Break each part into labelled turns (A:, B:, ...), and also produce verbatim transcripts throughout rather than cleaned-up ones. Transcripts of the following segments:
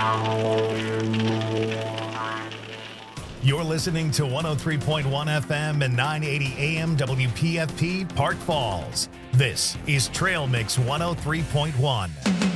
A: You're listening to one oh three point one F M and nine eighty A M W P F P Park Falls. This is Trail Mix one oh three point one.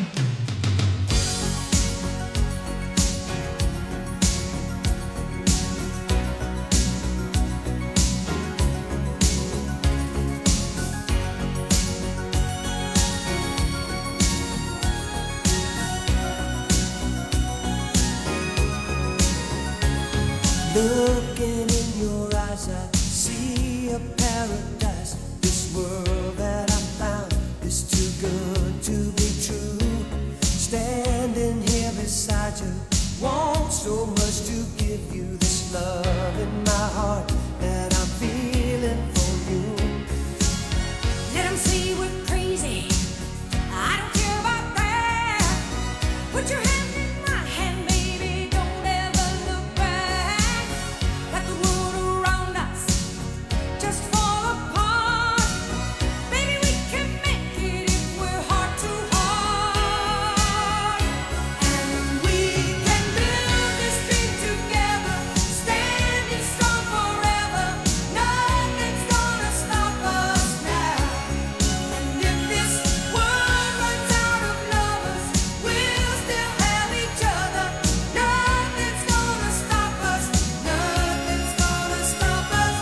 B: Looking in your eyes, I see a paradise. This world that I found is too good to be true. Standing here beside you, want so much to give you this love in my heart that I'm feeling for you.
C: Let 'em say we're crazy. I don't care about that. Put your hand in my hand, baby. Don't ever look back. Let the world around us just fall apart. Baby, we can make it if we're heart to heart. And we can build this dream together, standing strong forever. Nothing's gonna stop us now. And if this world runs out of lovers, we'll still have each other. Nothing's gonna stop us. Nothing's gonna stop us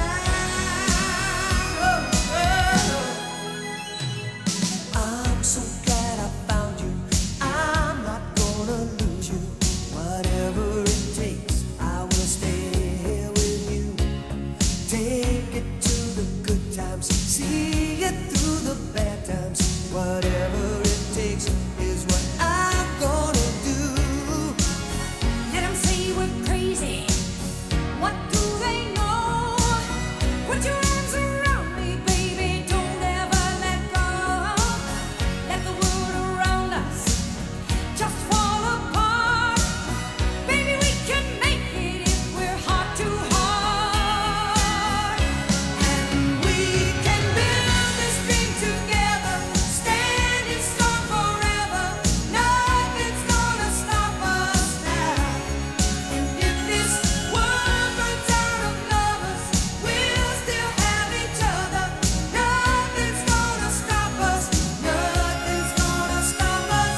C: now.
B: I'm so glad I found you. I'm not gonna lose you. Whatever it takes, I will stay here with you. Take it to the good times, see it through the bad times. Whatever it takes is what I'm gonna do.
C: Let 'em say we're crazy. What do they know? Put your arms around me, baby. Don't ever let go. Let the world around us just fall apart. Baby, we can make it if we're heart to heart. And we can build this dream together, standing strong forever. Nothing's gonna stop us now. And if this world runs out of lovers, we'll still have each other. Nothing's gonna stop us. Nothing's gonna stop us.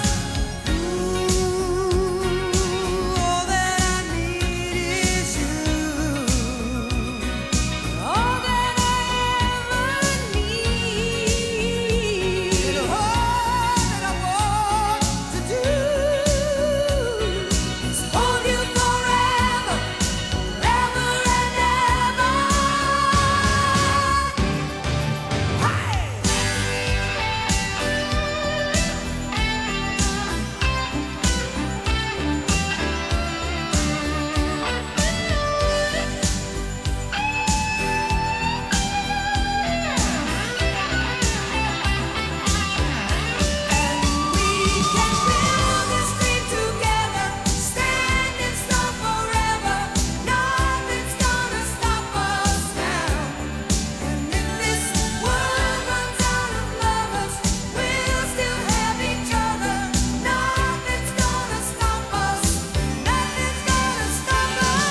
B: Ooh, all that I need is you.
C: All that I ever need.
B: And all that I want to do is
C: Hold you forever, forever and ever. We can build this dream together, standing strong forever. Nothing's gonna stop us now. And if this world runs out of lovers, we'll still have each other. Nothing's gonna stop us. Nothing's gonna stop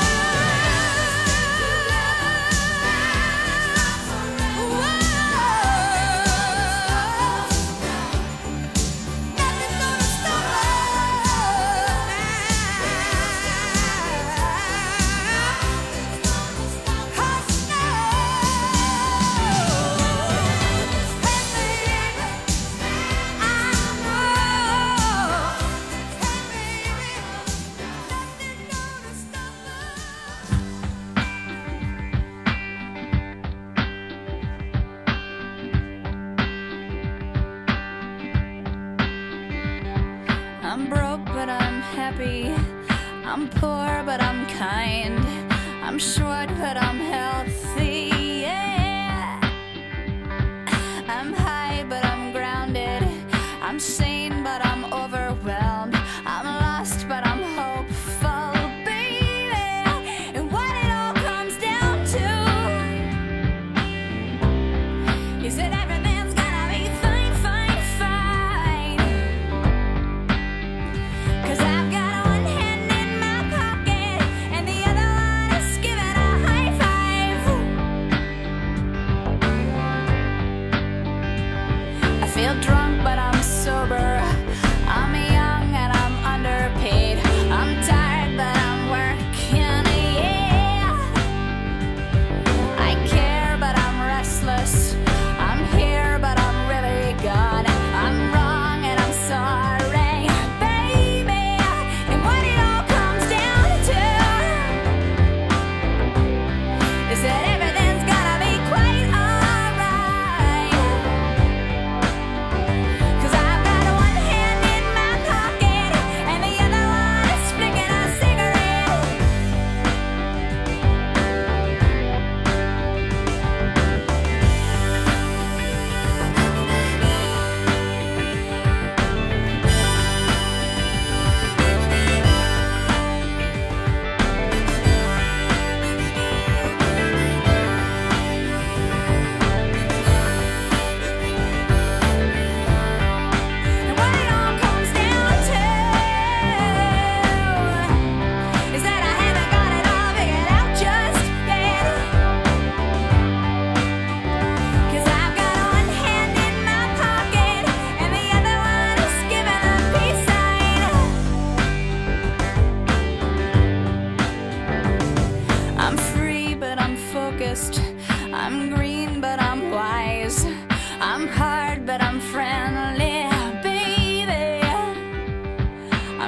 D: I'm broke, but I'm happy. I'm poor, but I'm kind. I'm short, but I'm healthy. Yeah. I'm high, but I'm grounded. I'm sane, but I'm overwhelmed. I'm lost, but I'm hopeful, baby. And what it all comes down to is that everything's gonna be fine, fine, fine. 'Cause I've got all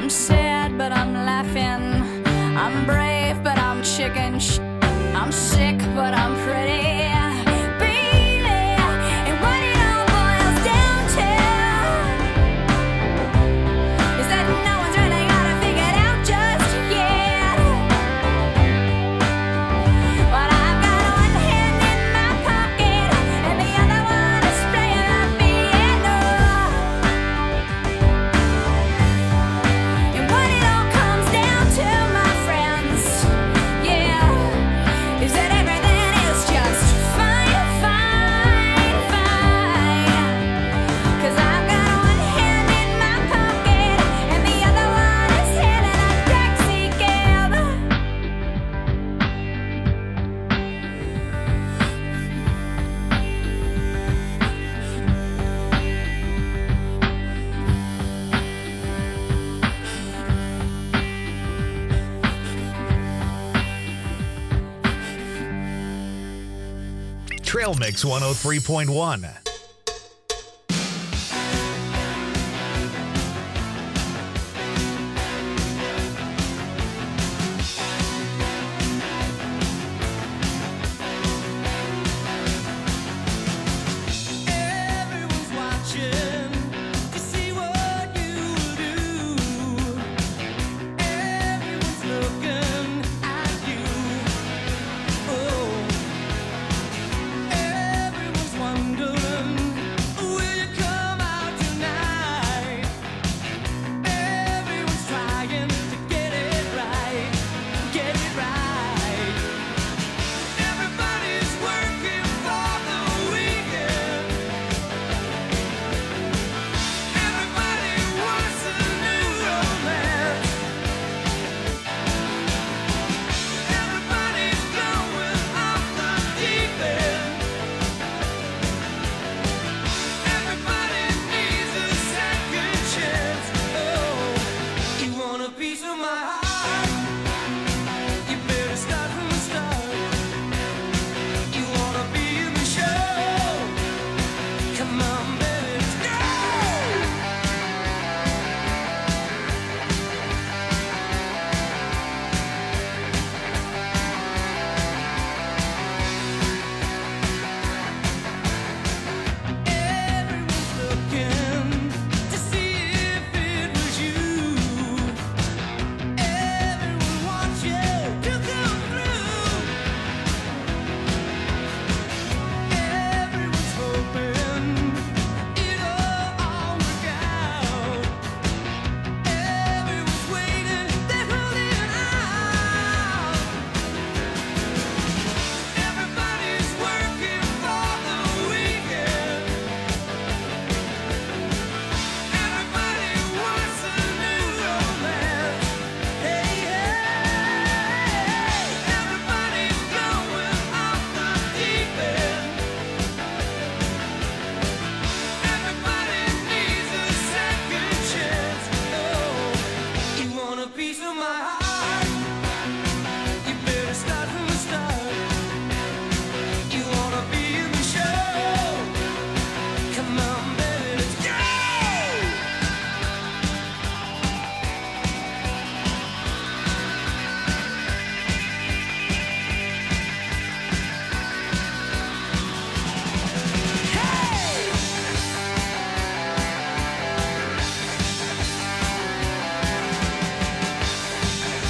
D: I'm sad, but I'm laughing. I'm brave, but I'm chicken. Sh- I'm sick, but I'm pretty.
A: Trail Mix one oh three point one.
B: Everyone's watching to see what you do. Everyone's looking at you. Oh. Everyone's wondering, will you come out tonight? Everyone's trying to get it right, get it right. Everybody's working for the weekend. Everybody wants a new romance. Everybody's going off the deep end. Everybody needs a second chance. Oh, you want a piece of my heart? You better start from the start. You wanna be in the show? Come on, baby, let's go. Everyone's looking to see if it was you. Everyone wants you to come through. Everyone's hoping it'll all work out. Everyone's waiting, they're holding out. Everybody's working for the weekend. Everybody wants a new romance. Hey, hey, everybody's going off the deep end. Everybody needs a second chance. Oh, you want a piece of my heart? You better start from the start. You wanna be in the show? Come on, baby, let's go. Hey!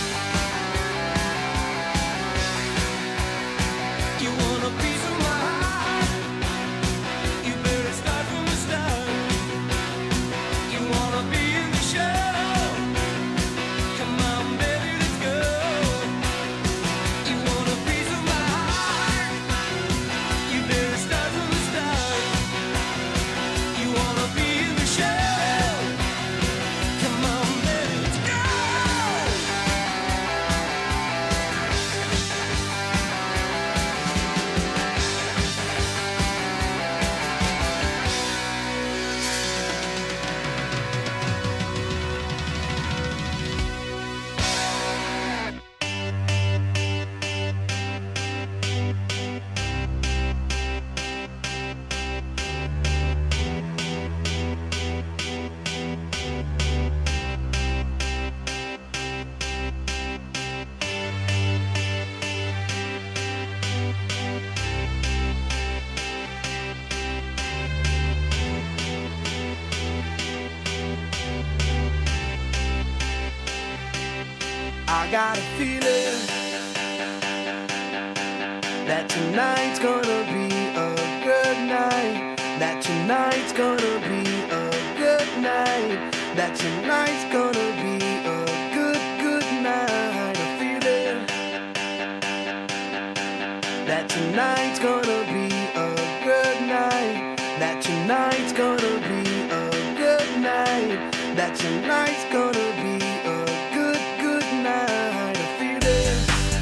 B: I got a feeling that tonight's gonna be a good night. That tonight's gonna be a good night. That tonight's gonna be a good, good night. A feeling that tonight's gonna be a good night. That tonight's gonna be a good night. That tonight's gonna be a good, good night. A feeling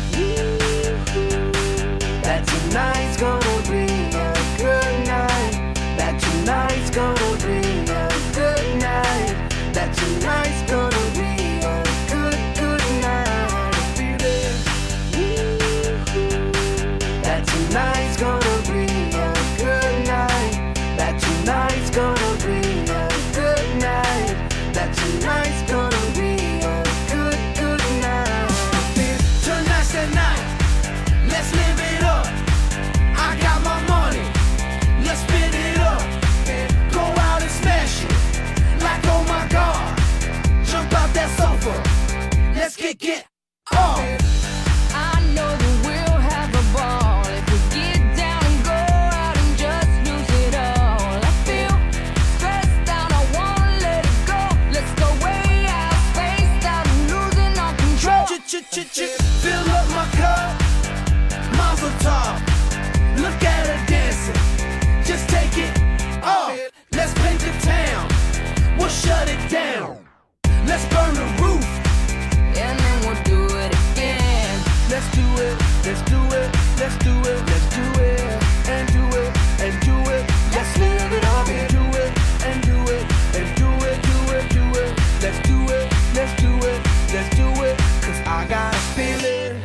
B: that tonight's gonna be a good night. That tonight's gonna be a good night. That tonight's gonna be a good, good night. A feeling that tonight's gonna be a good night. That tonight's gonna be a good night. That tonight's gonna be a good, good night. Tonight's the night. Let's live it up. I got my money. Let's spin it up. Go out and smash it. Like oh my God. Jump out that sofa. Let's get get off.
C: I know that we'll have a ball if we get down and go out and just lose it all. I feel stressed out, I wanna let it go. Let's go way out, spaced out, and losing our control.
B: Ch-ch-ch-ch, fill up my cup. Mazel tov. Look at her dancing. Just take it off. Let's paint the town. We'll shut it down. Let's burn the roof.
C: And then we'll do it again.
B: Let's do it. Let's do it. Let's do it. Let's do it. And do it. And do it. Let's live it up and do it. And do it. And do it. Do it. Do it. Let's do it. Let's do it. Let's do it. Cause I got a feeling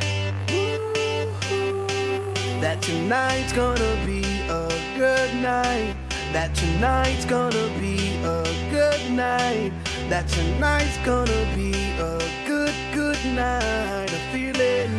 B: that tonight's gonna be a good night. That tonight's gonna be a good night. That tonight's gonna be a good, good night. A feeling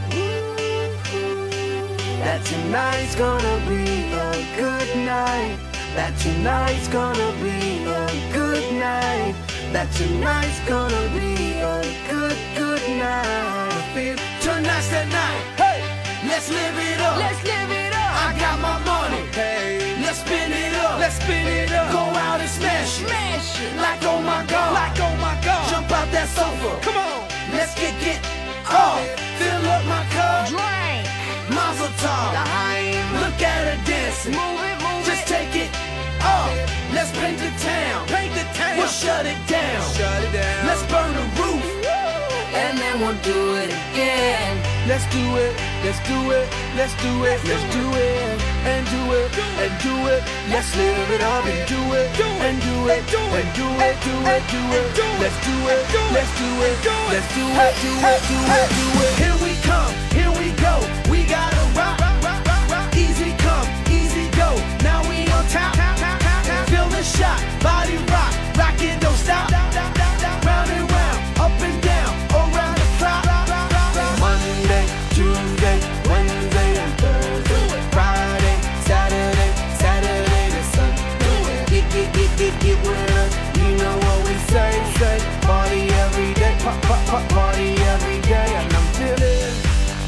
B: that tonight's gonna be a good night. That tonight's gonna be a good night. That tonight's gonna be a good, good night. I feel tonight's the night. Hey, let's live it up.
C: Let's live it up.
B: I got my money. Hey, let's spin it up. Let's spin it up. Go out and smash it.
C: Smash it.
B: Like oh my God. Like oh my God. Jump out that sofa. Come on. Let's get get off. Fill up my cup.
C: Drink.
B: Mazel tov. Look at her dancing.
C: Move it, move
B: Just
C: it.
B: take it off. Let's paint the town. Paint the town. We'll shut it down. Shut it down. Let's burn the roof.
C: And then we'll do it again.
B: Let's do it. Let's do it. Let's do it. Let's do it. And do it. And do it. Let's live it up and do it. And do it. And do it. Do it. Do it. Let's do it. Let's do it. Let's do it. Do it. Do it. Do it. Here we come. Here we go. We gotta rock. Easy come. Easy go. Now we on top. Feel the shot. Body rock. Rock it. Don't stop. Round and round. Up and down. Around the clock. Monday, Tuesday, Wednesday, and Thursday. Friday, Saturday, Saturday to Sunday. Get, get, get, get, get with us. You know what we say, say. Party every day, pop, pop, pop, party every day. And I'm feeling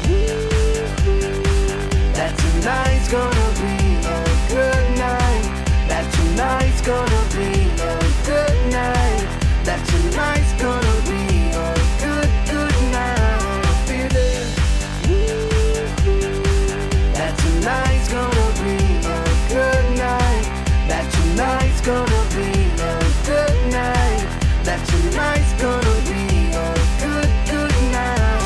B: that tonight's gonna be a good night. That tonight's gonna be a good night. That tonight's gonna be a good, good night. Feeling that tonight's gonna be a good night. That tonight's gonna be a good night. That tonight's gonna be a good, good night.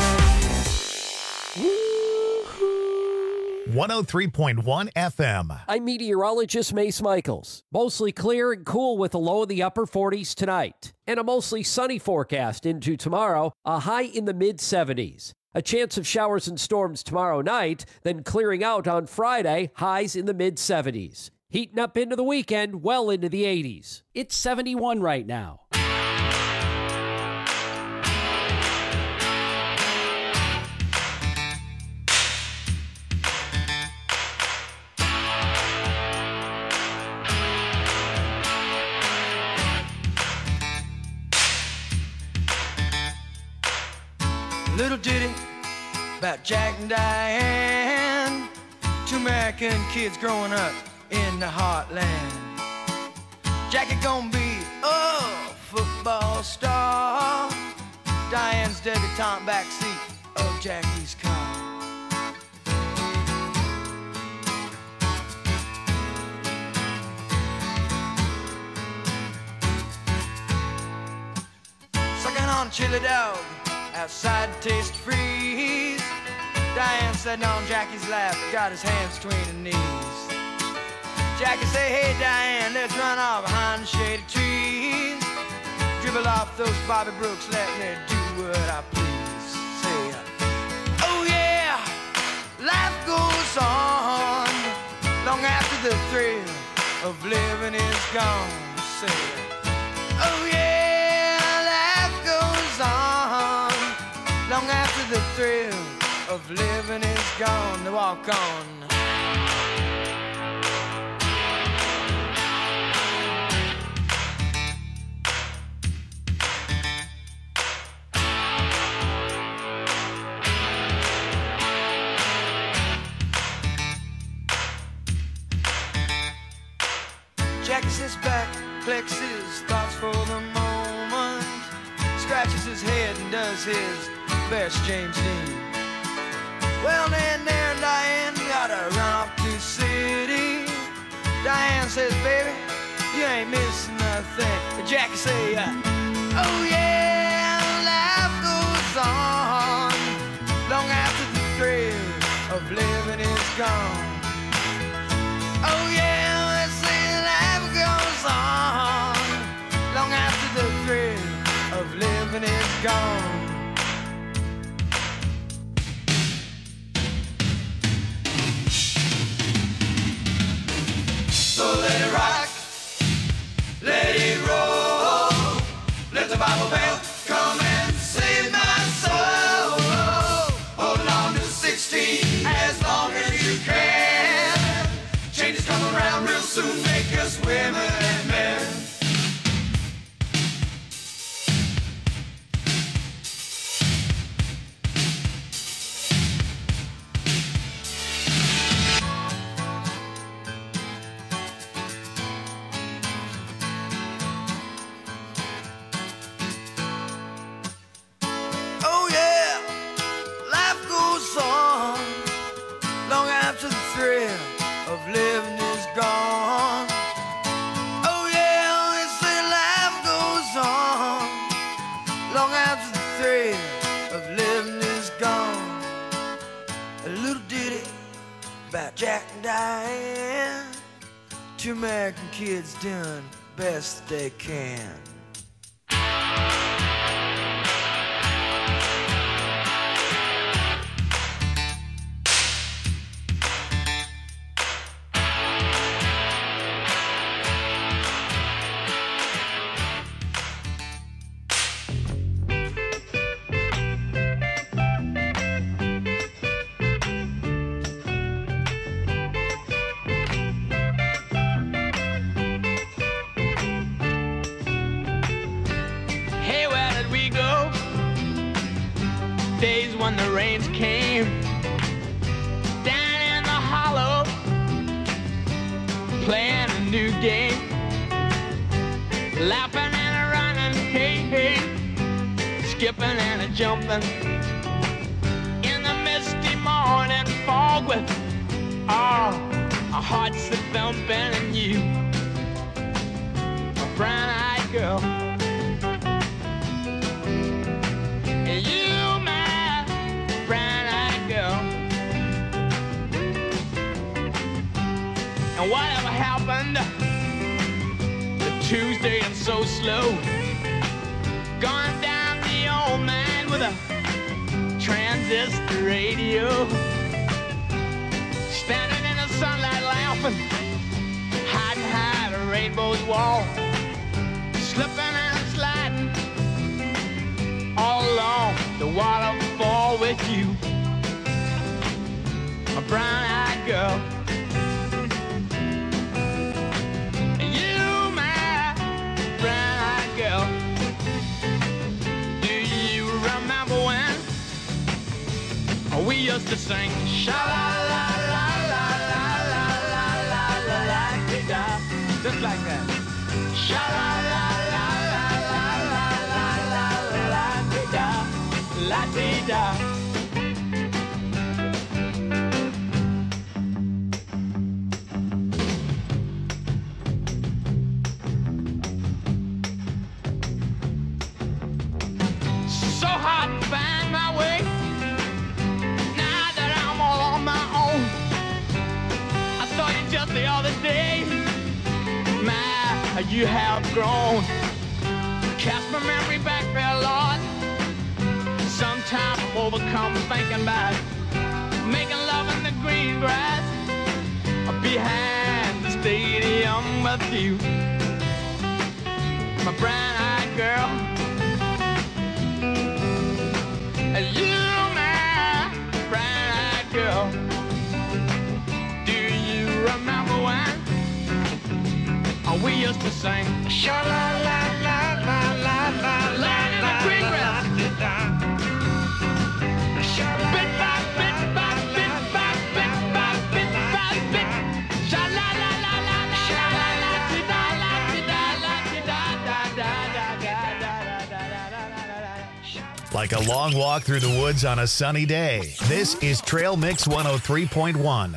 A: one oh three point one F M.
E: I'm meteorologist Mace Michaels. Mostly clear and cool with a low in the upper forties tonight. And a mostly sunny forecast into tomorrow, a high in the mid seventies. A chance of showers and storms tomorrow night, then clearing out on Friday, highs in the mid seventies. Heating up into the weekend, well into the eighties. It's seventy-one right now.
F: little ditty about Jack and Diane, two American kids growing up in the heartland. Jackie gonna be a football star, Diane's debutante backseat of Jackie's car. Sucking on a chili dog outside the Taste Freeze, Diane sitting on Jackie's lap, got his hands between her knees. Jackie say, hey Diane, let's run off behind the shady trees, dribble off those Bobby Brooks, let me do what I please. Say, oh yeah, life goes on long after the thrill of living is gone. Say, oh yeah, life goes on long after the thrill of living is gone. To walk on. Jackie sits back, collects his thoughts for the moment, scratches his head and does his best James Dean. Well, then there and Diane gotta run off to the city. Diane says, baby, you ain't missing nothing. But Jackie say, uh, oh yeah, life goes on long after the thrill of living is gone. Oh yeah, they say life goes on long after the thrill of living is gone. So let it rock, let it roll, let the Bible bell come and save my soul. Hold on to sixteen as long as you can. Changes come around real soon, make us women and men. Oh yeah, life goes on long after the thrill of living is gone. Oh yeah, they say life goes on long after the thrill of living is gone. A little ditty about Jack and Diane, two American kids doing best they can.
G: Hey, where did we go? Days when the rains came down in the hollow, playing a new game, laughing and a running, hey, hey, skipping and a jumping in the misty morning fog with oh, our hearts a thumping and you, a brown-eyed girl. You, my brown-eyed girl. And whatever happened to Tuesday and so slow, gone down the old man with a transistor radio, standing in the sunlight laughing, hiding behind a rainbow's wall, slipping and sliding all along the waterfall with you, a brown-eyed girl. And you, my brown-eyed girl. Do you remember when We used to sing sha la la la la la la la la la la da, just like that. Sha la la la la la la la la la da, la da. So hard to find my way. Now that I'm all on my own, I saw you just the other day. My, you have grown. Cast my memory back there, Lord. Sometimes I'm overcome thinking about making love in the green grass behind the stadium with you, my brown-eyed girl. You, my brown-eyed girl. Do you remember when we used to sing sha la la la la la la la in the green grass? Bit by bit by bit by bit by bit by bit. Sha la la la la la la la da la da la da da da da da da da.
A: Like a long walk through the woods on a sunny day. This is Trail Mix one oh three point one.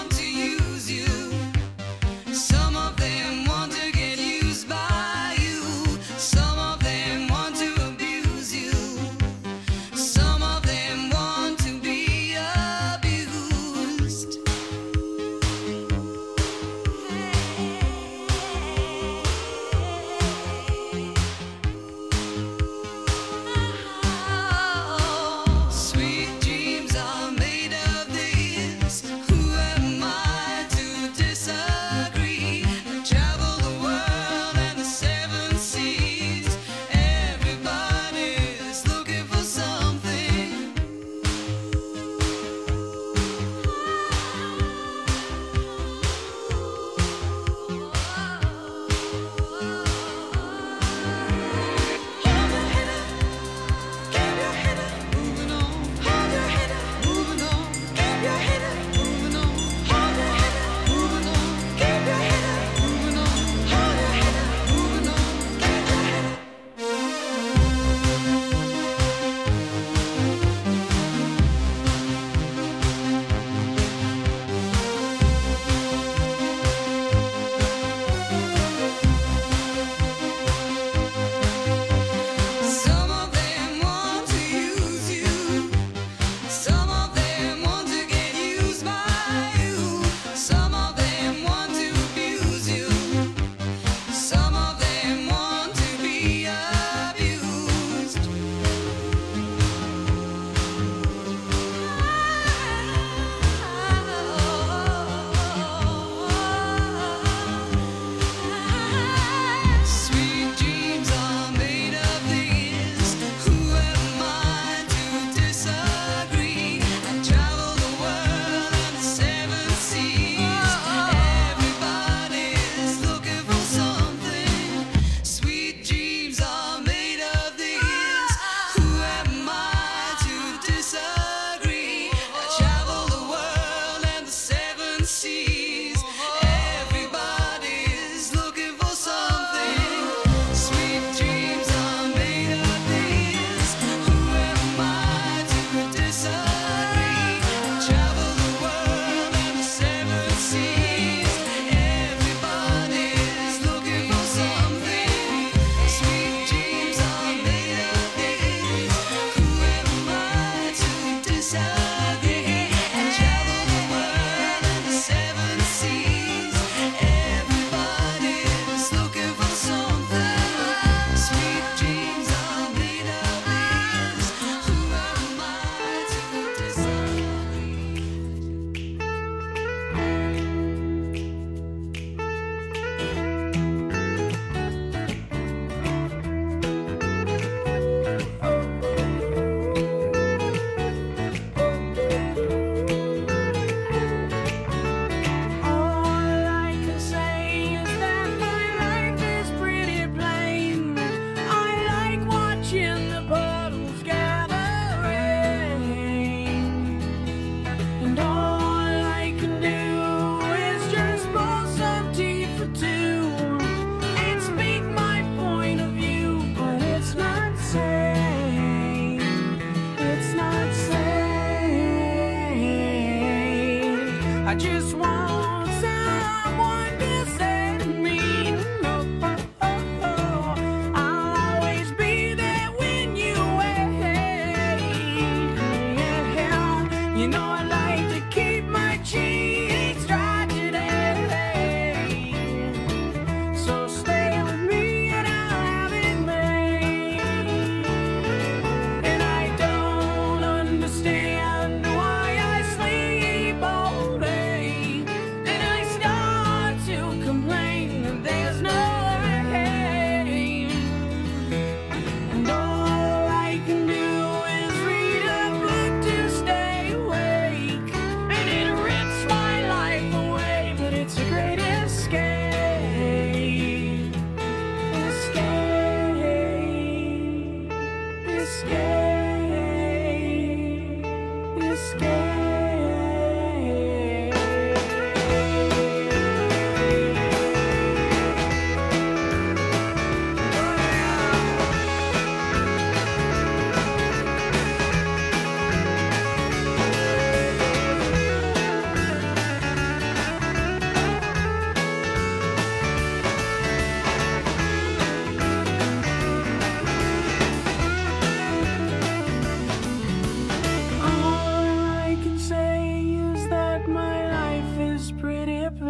B: Some of them want to get used by you.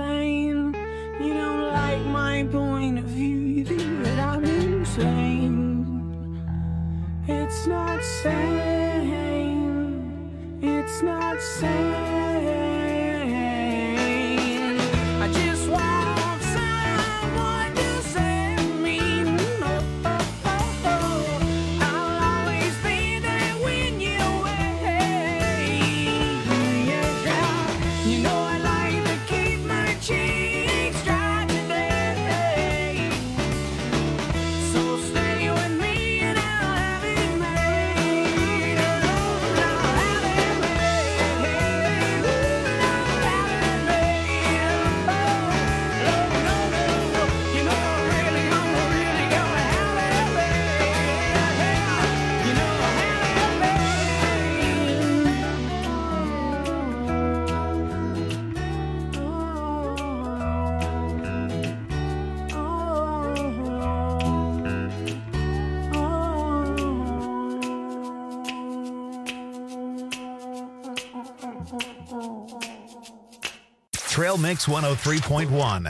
H: insane. You don't like my point of view, you think that I'm insane. It's not sane, it's not sane. I just want someone to save me. Oh, oh, oh, oh. I'll always be there when you're away. Yeah, you know I like to keep my cheeks dry today. So stay with me and I'll have it made. I'll have it made. I'll have it made. Oh, no, no, no. You know I really, I'm really gonna have it made. You know I have
A: Trail Mix one oh three point one.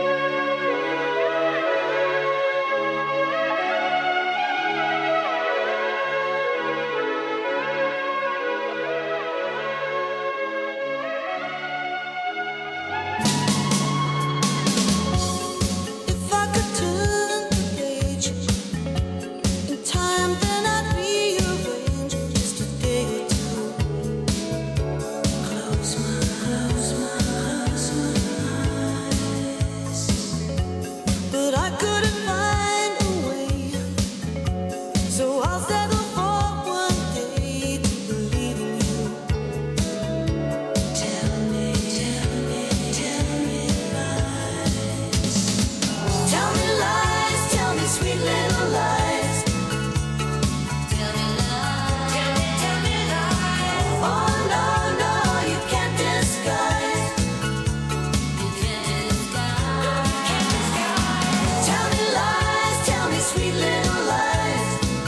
B: If I could turn the page in time, then I'd rearrange just a day or two. Close my, close my, close my eyes. But I couldn't find a way, so I'll settle for one day to believe in you. Tell me, tell me, tell me lies. Tell me lies, tell me sweet little lies. Tell me lies, tell me, tell me lies. Oh no, no, you can't disguise. You can't disguise. You can't disguise. Tell me lies, tell me sweet little lies.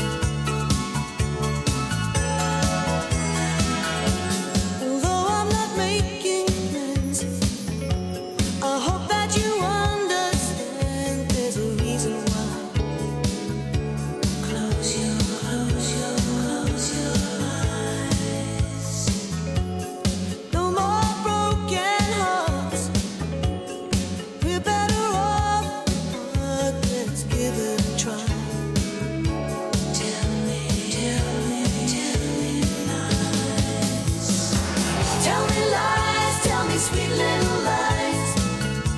B: Although I'm not making plans, I hope that you understand there's a reason why. Close your, close your, close your eyes. No more broken hearts. We're better off apart. Let's give it a try. Tell me, tell me, tell me lies. Tell me lies, tell me sweet little lies.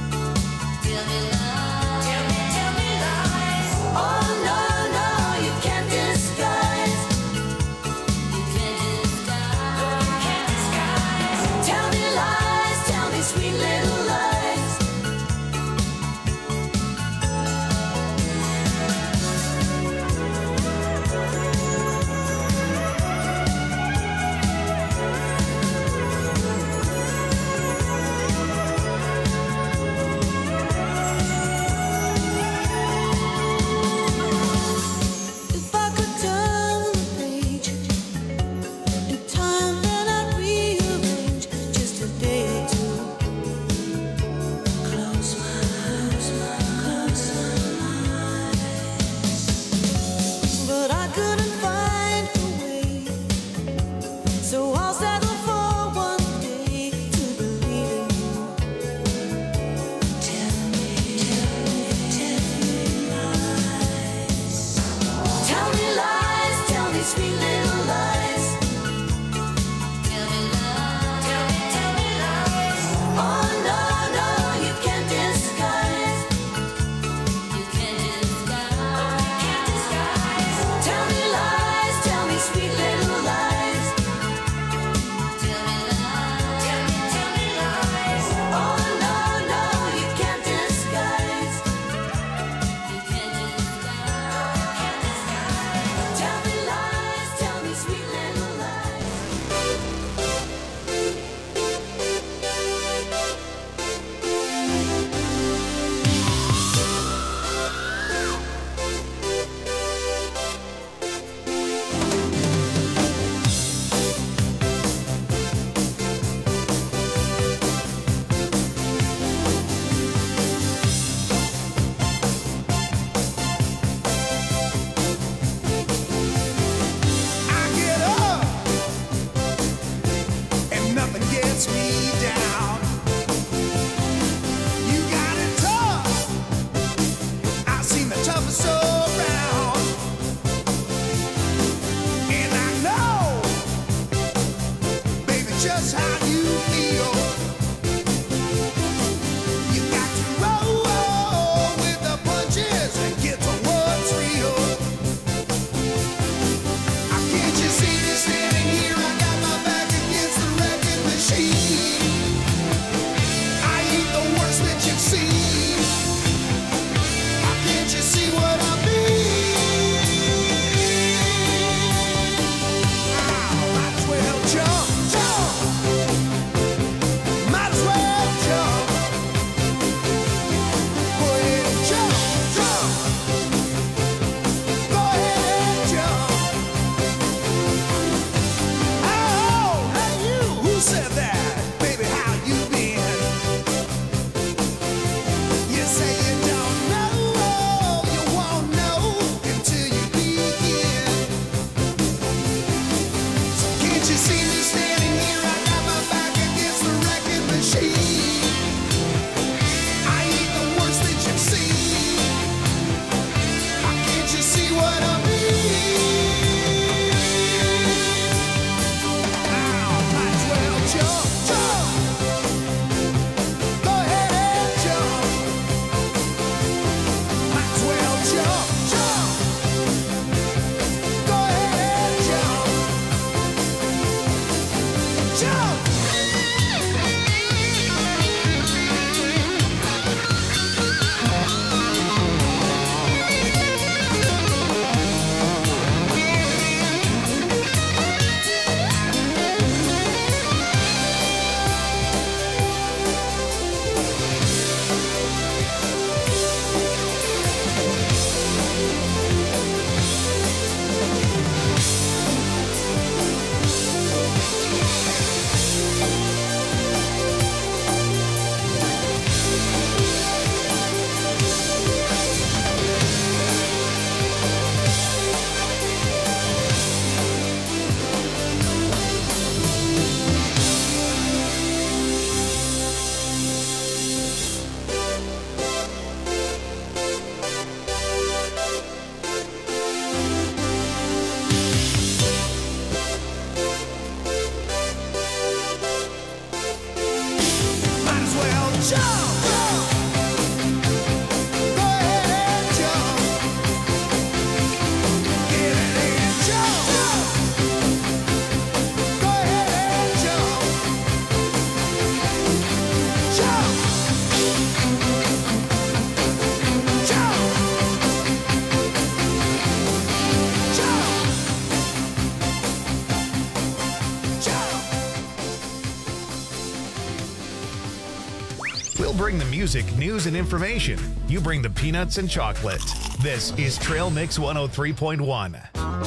A: We'll bring the music, news, and information. You bring the peanuts and chocolate. This is Trail Mix one oh three point one.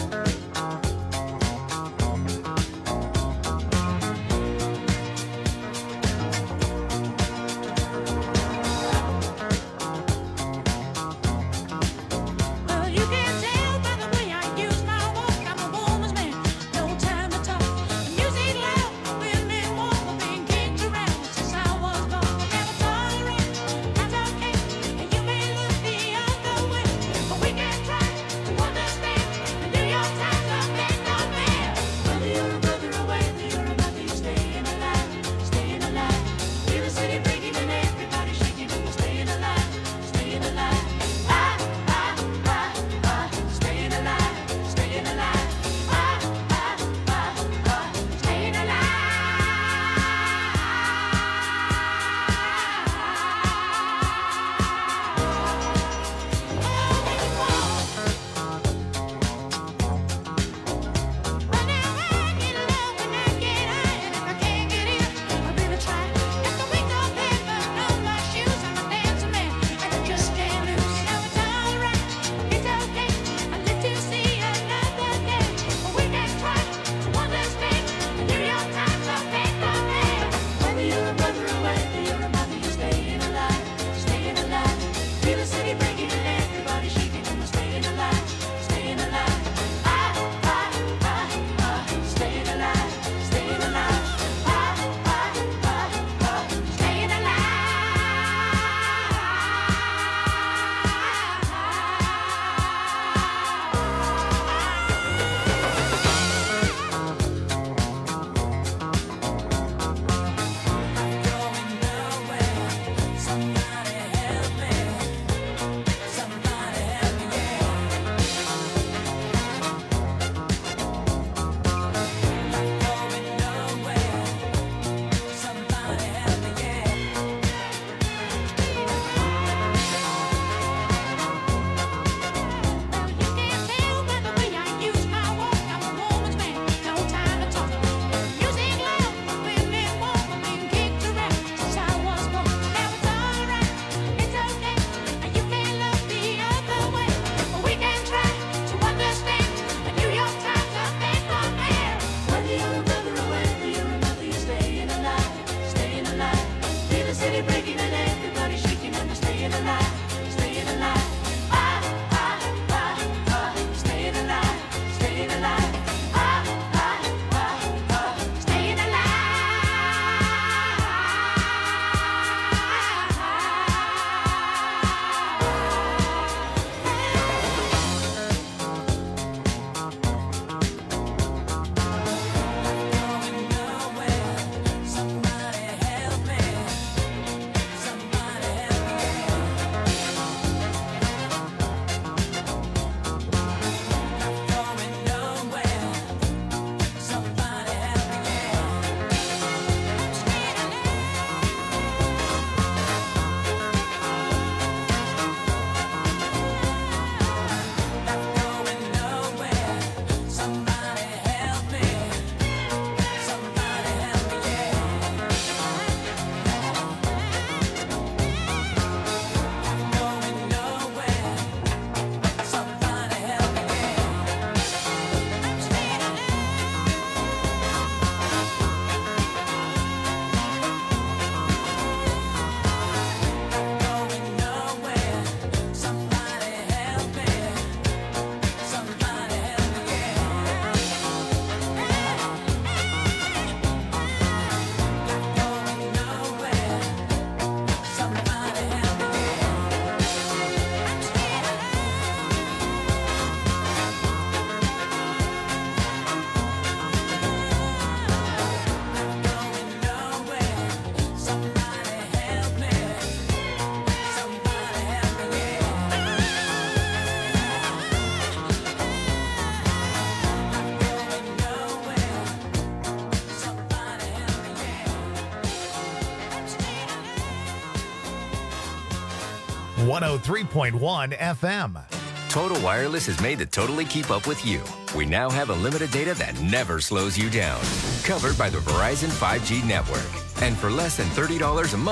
C: Well, you can tell by the way I use my walk. I'm a woman's man, no time to talk. The music loud, women walk, being kicked around since I was born. Never tolerate, that's okay. And you may look the other way, but we can try to understand. The New York Times are big on man. Whether you're a brother or whether you're a mother, you're staying alive, staying alive. Feel the city breaking and everybody shaking, and we're staying alive, staying alive. Ah, ah, ah, ah, staying alive, staying alive. Ah, ah, ah, ah, staying
A: one oh three point one F M.
I: Total Wireless is made to totally keep up with you. We now have unlimited data that never slows you down. Covered by the Verizon five G network. And for less than thirty dollars a month,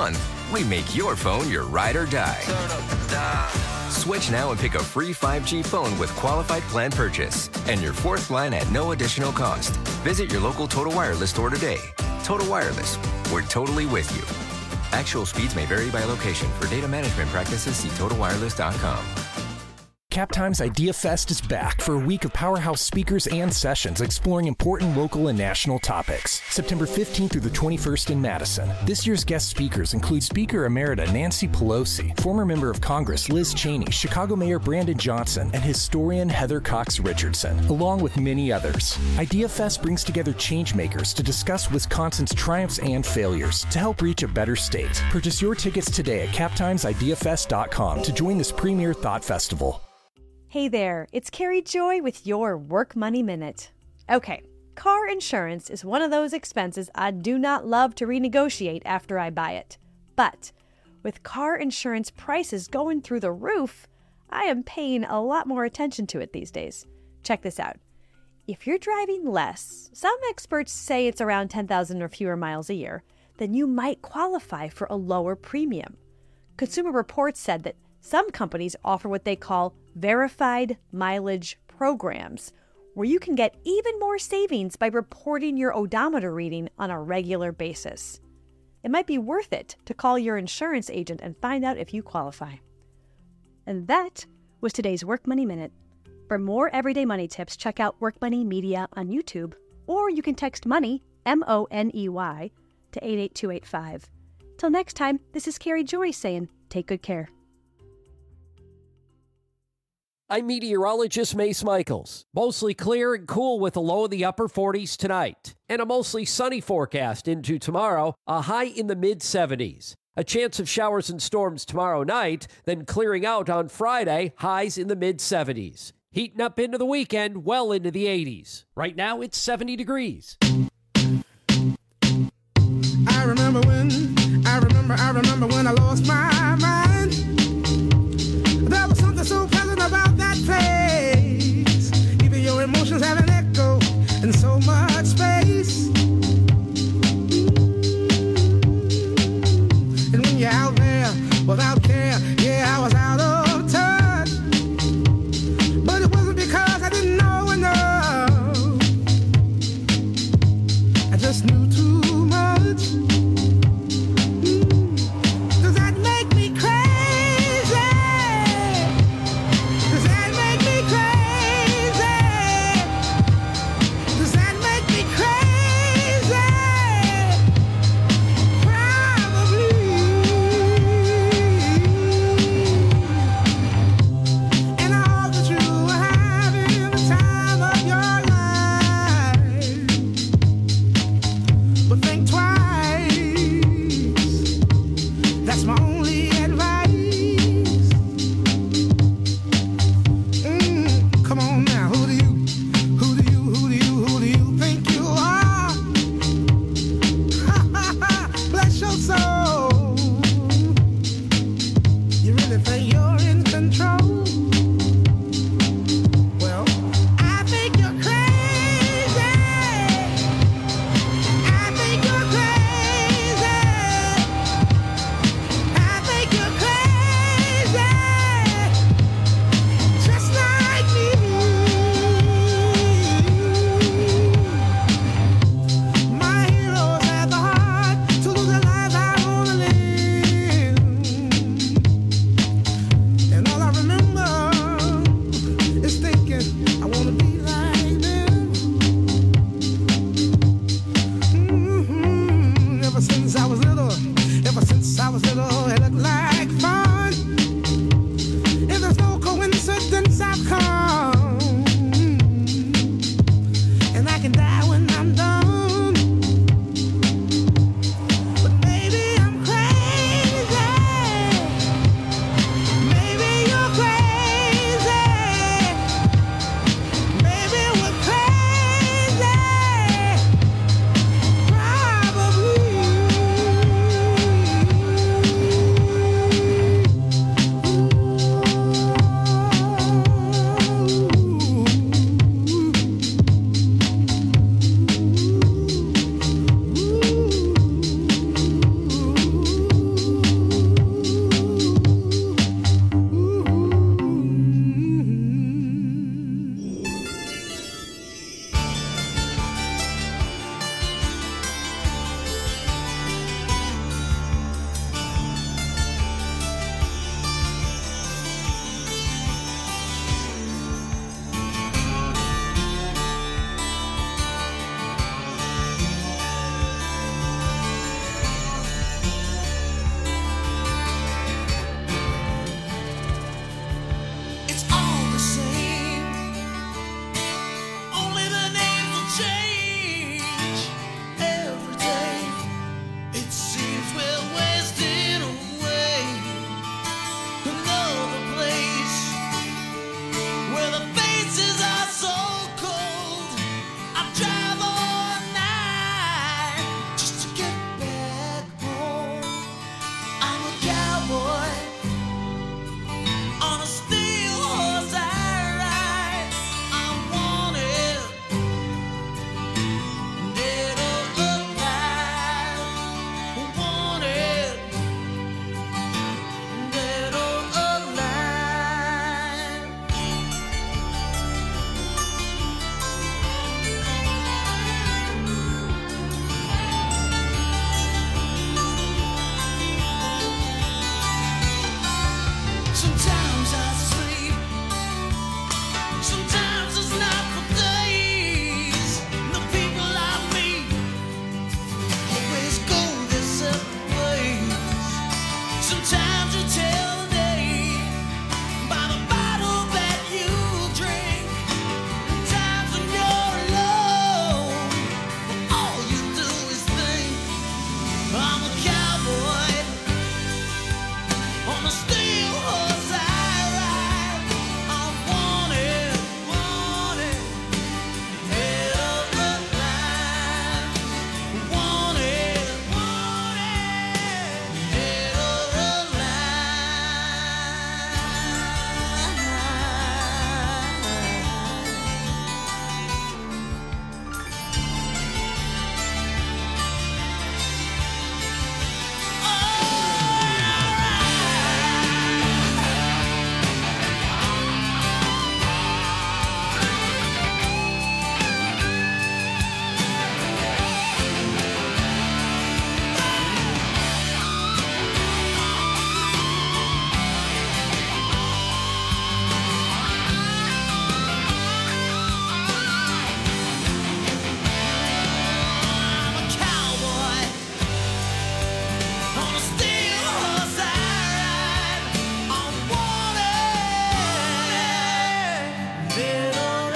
I: we make your phone your ride or die. Switch now and pick a free five G phone with qualified plan purchase and your fourth line at no additional cost. Visit your local Total Wireless store today. Total Wireless, we're totally with you. Actual speeds may vary by location. For data management practices, see total wireless dot com.
J: Captime's Idea Fest is back for a week of powerhouse speakers and sessions exploring important local and national topics. September fifteenth through the twenty-first in Madison. This year's guest speakers include Speaker Emerita Nancy Pelosi, former member of Congress Liz Cheney, Chicago Mayor Brandon Johnson, and historian Heather Cox Richardson, along with many others. Idea Fest brings together changemakers to discuss Wisconsin's triumphs and failures to help reach a better state. Purchase your tickets today at captimes idea fest dot com to join this premier thought festival.
K: Hey there, it's Carrie Joy with your Work Money Minute. Okay, car insurance is one of those expenses I do not love to renegotiate after I buy it. But with car insurance prices going through the roof, I am paying a lot more attention to it these days. Check this out. If you're driving less, some experts say it's around ten thousand or fewer miles a year, then you might qualify for a lower premium. Consumer Reports said that some companies offer what they call verified mileage programs, where you can get even more savings by reporting your odometer reading on a regular basis. It might be worth it to call your insurance agent and find out if you qualify. And that was today's Work Money Minute. For more everyday money tips, check out Work Money Media on YouTube, or you can text MONEY, M O N E Y, to eight eight two eight five. Till next time, this is Carrie Joy saying, take good care.
E: I'm meteorologist Mace Michaels. Mostly clear and cool with a low in the upper forties tonight. And a mostly sunny forecast into tomorrow, a high in the mid seventies. A chance of showers and storms tomorrow night, then clearing out on Friday, highs in the mid seventies. Heating up into the weekend, well into the eighties. Right now, it's seventy degrees.
H: I remember when, I remember, I remember when I lost my mind. There was something so pleasant about that place. Even your emotions have an echo in so much space. And when you're out there without care, yeah, I was out of touch. But it wasn't because I didn't know enough. I just knew too much. Does that make me crazy? Does that make me crazy? Does that make me crazy? Probably. And I hope that you are having the time of your life. But think twice. That's my only advice. Mm, come on now, who do you, who do you, who do you, who do you think you are? Ha ha ha, bless your soul. You really think you're in control? Well, I think you're crazy. I think you're crazy. I think you're crazy, just like me. My heroes had the heart to lose their lives. I wanna live.
B: Sometimes I sleep. Sometimes it's not for days. The people I meet always go their separate ways. Sometimes you tell the day by the bottle that you drink. Times when you're alone, all you do is think. I'm a cowboy on a steel horse I ride. I'm wanted, wanted, head of the line. Wanted, wanted, head of the I'm a cowboy on a steel horse I ride. I'm wanted, dead or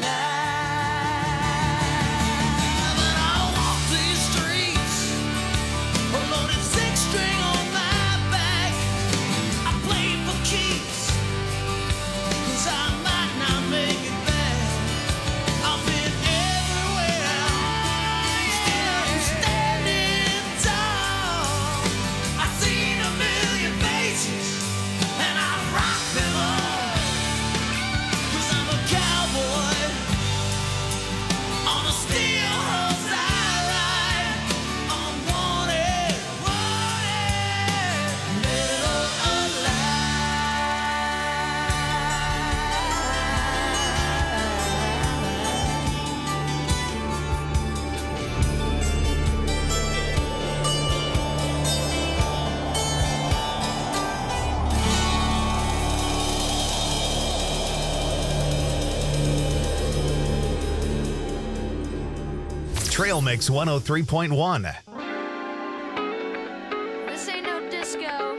B: alive. And I walk these streets, a loaded six string on my back. I play for keeps, 'cause I might not make it back. I've been everywhere, still I'm standing tall. I've seen a million faces, and I rock them all. 'Cause I'm a cowboy on a steel horse I ride. I'm wanted, wanted, dead or
A: Trail Mix one oh three point one.
D: This ain't no disco.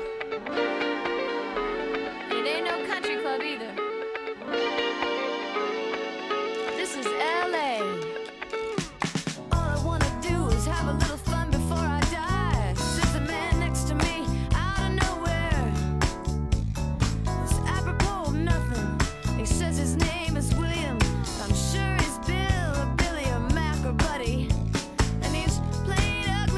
D: It ain't no country club either. This is L A. All I wanna do is have a little fun before I die. Sits a man next to me out of nowhere. It's apropos of nothing. He says his name is William. I'm sure he's Bill or Billy or Mac or Buddy. And he's played a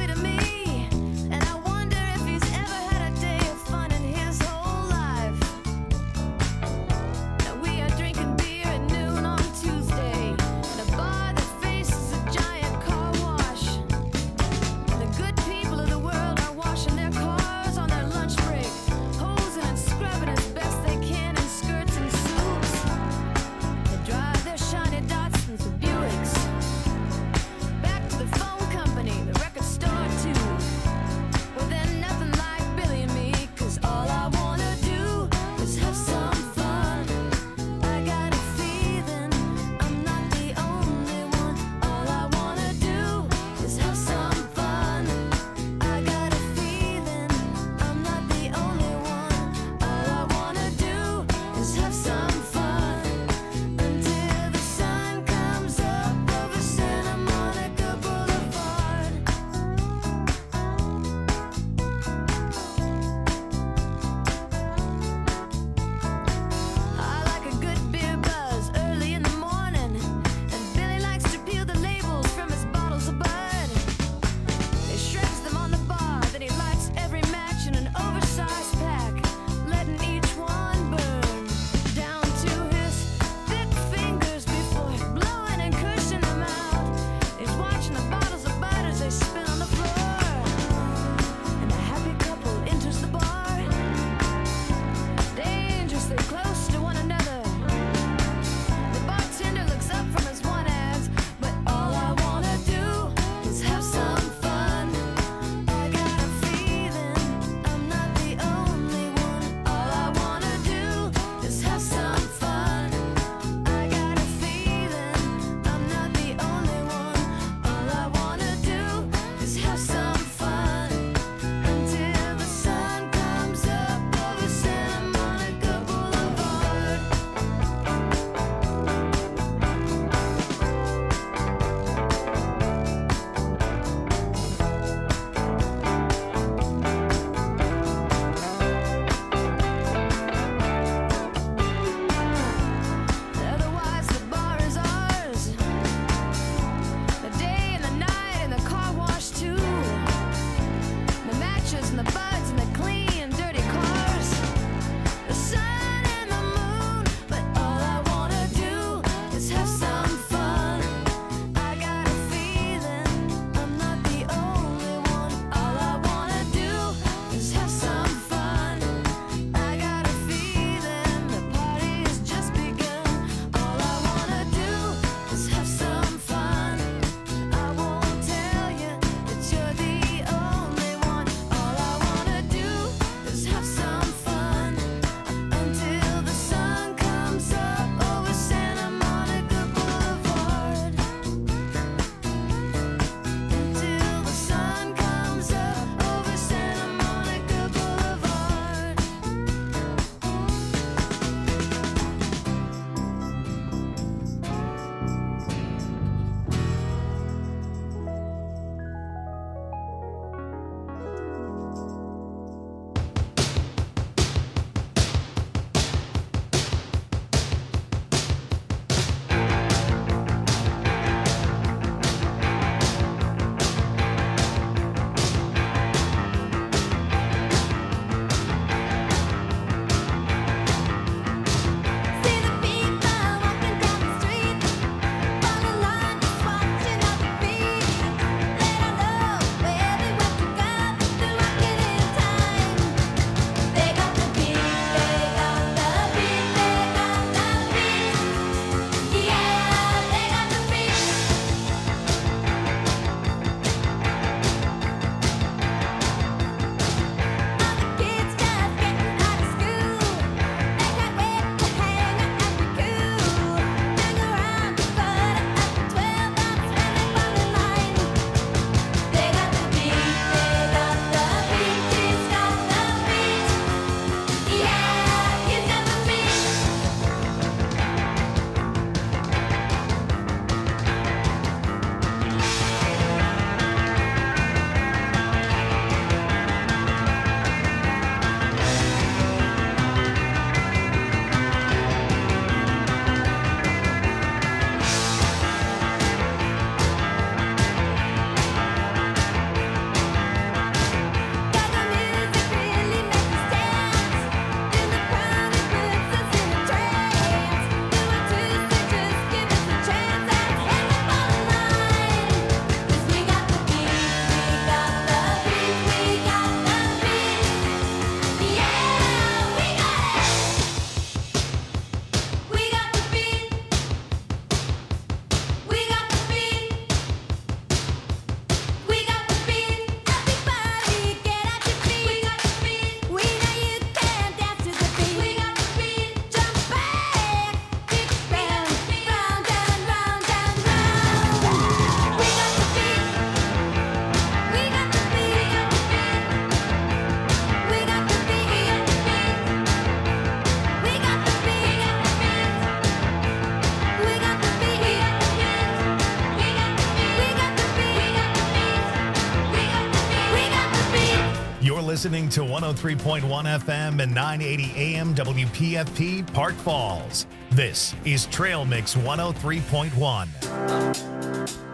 A: oh three point one F M and nine eighty A M W P F P Park Falls. This is Trail Mix one oh three point one.